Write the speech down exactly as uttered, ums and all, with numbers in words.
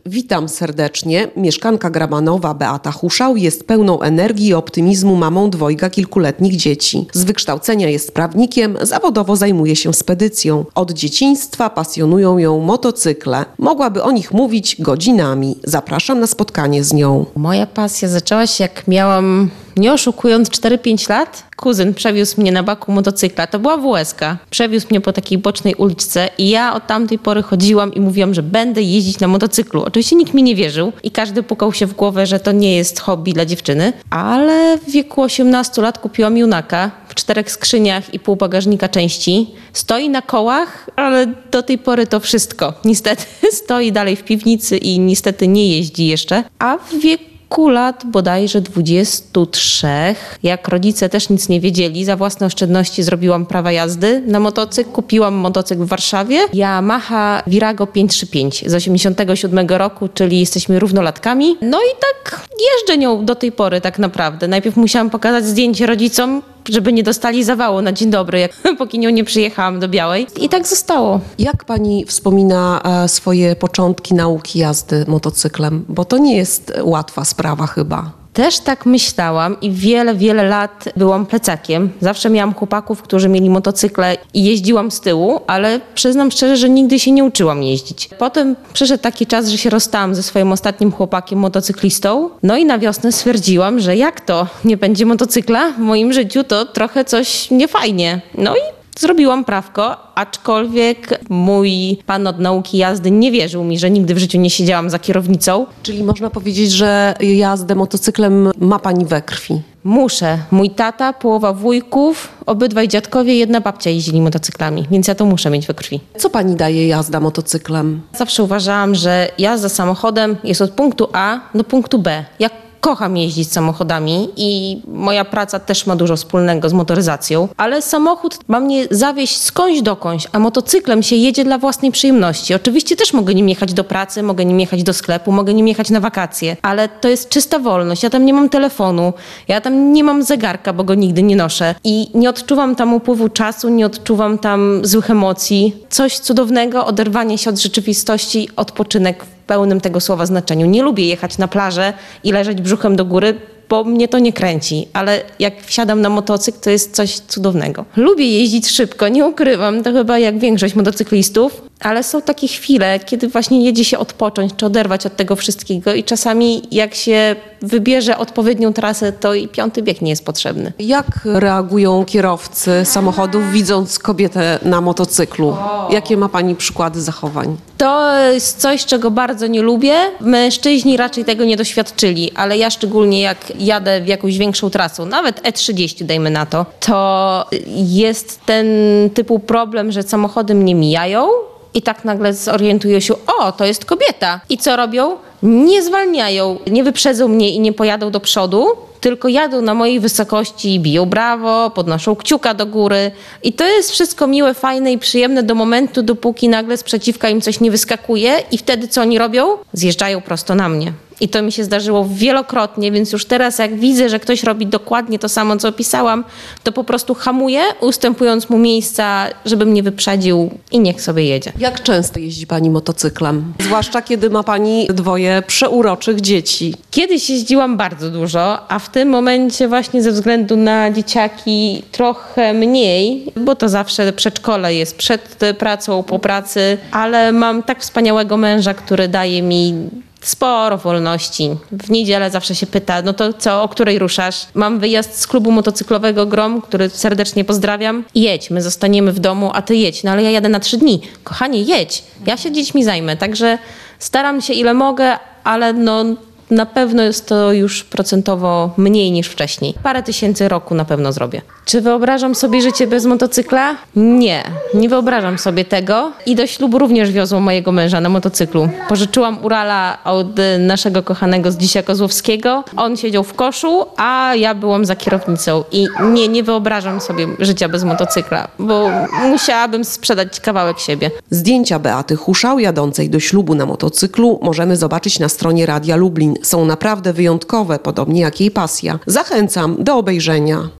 Witam serdecznie. Mieszkanka Grabanowa Beata Huszał jest pełną energii i optymizmu mamą dwojga kilkuletnich dzieci. Z wykształcenia jest prawnikiem, zawodowo zajmuje się spedycją. Od dzieciństwa pasjonują ją motocykle. Mogłaby o nich mówić godzinami. Zapraszam na spotkanie z nią. Moja pasja zaczęła się, jak miałam, nie oszukując, cztery pięć lat. Kuzyn przewiózł mnie na baku motocykla. To była W S K. Przewiózł mnie po takiej bocznej uliczce i ja od tamtej pory chodziłam i mówiłam, że będę jeździć na motocyklu. Oczywiście nikt mi nie wierzył i każdy pukał się w głowę, że to nie jest hobby dla dziewczyny. Ale w wieku osiemnastu lat kupiłam Junaka w czterech skrzyniach i pół bagażnika części. Stoi na kołach, ale do tej pory to wszystko. Niestety stoi dalej w piwnicy i niestety nie jeździ jeszcze. A w wieku kilku lat, bodajże dwudziestu trzech, jak rodzice też nic nie wiedzieli, za własne oszczędności zrobiłam prawa jazdy na motocykl. Kupiłam motocykl w Warszawie. Yamaha Virago pięćset trzydzieści pięć z osiemdziesiątego siódmego roku, czyli jesteśmy równolatkami. No i tak jeżdżę nią do tej pory tak naprawdę. Najpierw musiałam pokazać zdjęcie rodzicom, żeby nie dostali zawału na dzień dobry, jak, póki nią nie przyjechałam do Białej. I tak zostało. Jak pani wspomina e, swoje początki nauki jazdy motocyklem? Bo to nie jest łatwa sprawa chyba. Też tak myślałam i wiele, wiele lat byłam plecakiem. Zawsze miałam chłopaków, którzy mieli motocykle i jeździłam z tyłu, ale przyznam szczerze, że nigdy się nie uczyłam jeździć. Potem przyszedł taki czas, że się rozstałam ze swoim ostatnim chłopakiem motocyklistą. No i na wiosnę stwierdziłam, że jak to nie będzie motocykla w moim życiu, to trochę coś niefajnie. No i zrobiłam prawko, aczkolwiek mój pan od nauki jazdy nie wierzył mi, że nigdy w życiu nie siedziałam za kierownicą. Czyli można powiedzieć, że jazdę motocyklem ma pani we krwi. Muszę. Mój tata, połowa wujków, obydwaj dziadkowie, jedna babcia jeździli motocyklami, więc ja to muszę mieć we krwi. Co pani daje jazda motocyklem? Zawsze uważałam, że jazda samochodem jest od punktu A do punktu B. Jak kocham jeździć samochodami i moja praca też ma dużo wspólnego z motoryzacją, ale samochód ma mnie zawieźć skądś dokądś, a motocyklem się jedzie dla własnej przyjemności. Oczywiście też mogę nim jechać do pracy, mogę nim jechać do sklepu, mogę nim jechać na wakacje, ale to jest czysta wolność. Ja tam nie mam telefonu, ja tam nie mam zegarka, bo go nigdy nie noszę i nie odczuwam tam upływu czasu, nie odczuwam tam złych emocji. Coś cudownego, oderwanie się od rzeczywistości, odpoczynek w pełnym tego słowa znaczeniu. Nie lubię jechać na plażę i leżeć brzuchem do góry, bo mnie to nie kręci, ale jak wsiadam na motocykl, to jest coś cudownego. Lubię jeździć szybko, nie ukrywam, to chyba jak większość motocyklistów, ale są takie chwile, kiedy właśnie jedzie się odpocząć, czy oderwać od tego wszystkiego i czasami jak się wybierze odpowiednią trasę, to i piąty bieg nie jest potrzebny. Jak reagują kierowcy samochodów, widząc kobietę na motocyklu? Jakie ma pani przykłady zachowań? To jest coś, czego bardzo nie lubię. Mężczyźni raczej tego nie doświadczyli, ale ja szczególnie jak jadę w jakąś większą trasą, nawet E trzydzieści dajmy na to, to jest ten typu problem, że samochody mnie mijają i tak nagle zorientują się, o, to jest kobieta. I co robią? Nie zwalniają, nie wyprzedzą mnie i nie pojadą do przodu, tylko jadą na mojej wysokości, biją brawo, podnoszą kciuka do góry. I to jest wszystko miłe, fajne i przyjemne do momentu, dopóki nagle z przeciwka im coś nie wyskakuje i wtedy co oni robią? Zjeżdżają prosto na mnie. I to mi się zdarzyło wielokrotnie, więc już teraz jak widzę, że ktoś robi dokładnie to samo, co opisałam, to po prostu hamuję, ustępując mu miejsca, żeby mnie wyprzedził i niech sobie jedzie. Jak często jeździ pani motocyklem? Zwłaszcza kiedy ma pani dwoje przeuroczych dzieci. Kiedyś jeździłam bardzo dużo, a w tym momencie właśnie ze względu na dzieciaki trochę mniej, bo to zawsze przedszkole jest przed pracą, po pracy, ale mam tak wspaniałego męża, który daje mi sporo wolności. W niedzielę zawsze się pyta, no to co, o której ruszasz? Mam wyjazd z klubu motocyklowego Grom, który serdecznie pozdrawiam. Jedź, my zostaniemy w domu, a ty jedź. No ale ja jadę na trzy dni. Kochanie, jedź. Ja się dziećmi zajmę. Także staram się ile mogę, ale no na pewno jest to już procentowo mniej niż wcześniej. Parę tysięcy roku na pewno zrobię. Czy wyobrażam sobie życie bez motocykla? Nie, nie wyobrażam sobie tego. I do ślubu również wiozłam mojego męża na motocyklu. Pożyczyłam Urala od naszego kochanego Zdzisia Kozłowskiego. On siedział w koszu, a ja byłam za kierownicą. I nie, nie wyobrażam sobie życia bez motocykla, bo musiałabym sprzedać kawałek siebie. Zdjęcia Beaty Huszał jadącej do ślubu na motocyklu możemy zobaczyć na stronie Radia Lublin. Są naprawdę wyjątkowe, podobnie jak jej pasja. Zachęcam do obejrzenia.